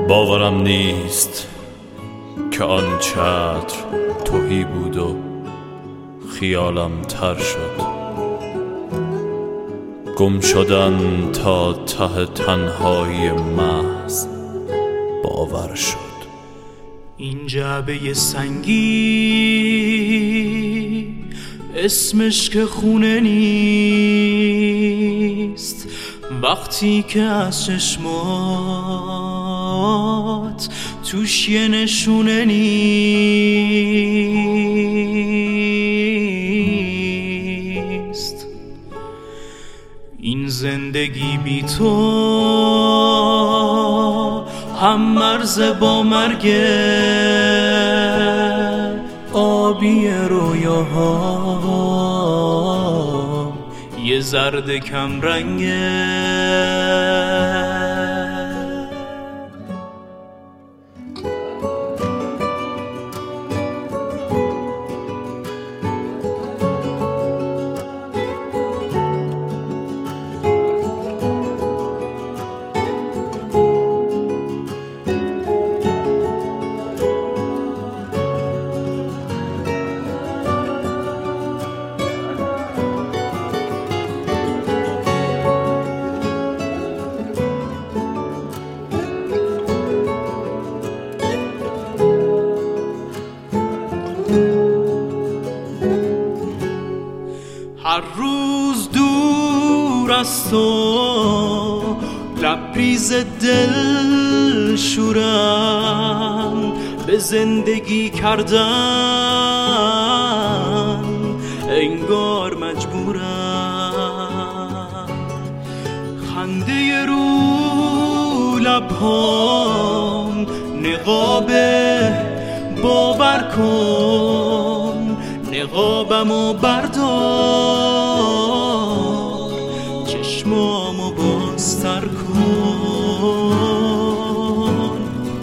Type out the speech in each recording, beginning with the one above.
باورم نیست که آن چتر تهی بود و خیالم تر شد. گم شدن تا ته تنهایی محض باور شد. این جعبه سنگی اسمش که خونه نیست، وقتی که از چشمات توش یه نشونه نیست. این زندگی بی تو هم مرز با مرگه، آبی رویاها یه زرد کم رنگه. هر روز دور از تو لبریز دل شورم، به زندگی کردن انگار مجبورم. خنده رو لبهام نقابه، باور کن نقابمو بردار، چشمامو بازتر کن.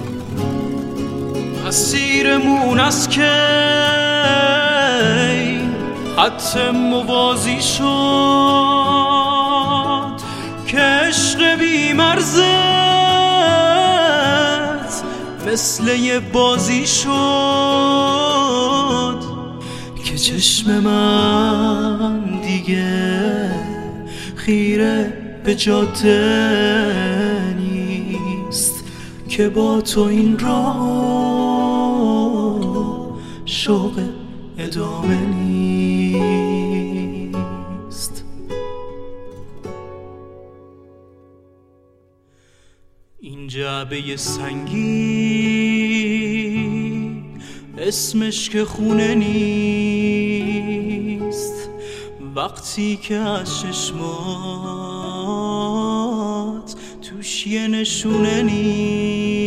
مسیرمون از کی خط موازی شد که عشق بی مرزت مثل یه بازی شد که چشم من دیگه خیره به جاده نیست، که با تو این راه شوق ادامه نیست. این جعبه سنگی اسمش که خونه نیست، وقتی که از چشمات توش یه نشونه نیست.